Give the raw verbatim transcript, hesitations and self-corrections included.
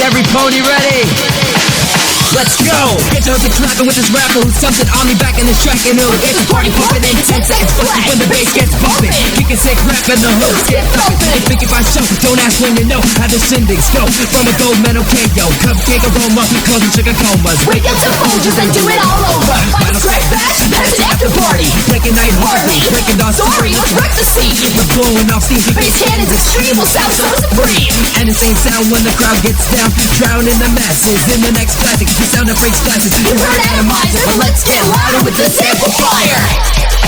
every pony ready? Let's go! Get your hips clapping with this rapper who's something on me back in this track, and it'll get the party pumping in ten seconds flat when the bass gets bumping. Kicking sick rap and the hooks get thumping. They think if I show, don't ask when you know how the sendings go. From a gold medal K O, cupcake aroma, closing sugar comas. Wake up the Folgers and do it all over. Final track back, that's an after party. Breaking night heartbeat, breaking dawn Sorry, let's wreck the scene. we're blowing off steam. Bass cannons extreme will sound so supreme. And the same sound when the crowd gets down, drowning the masses in the next classic. The sound that breaks glasses. You heard Atomizer, but let's get louder with this amplifier.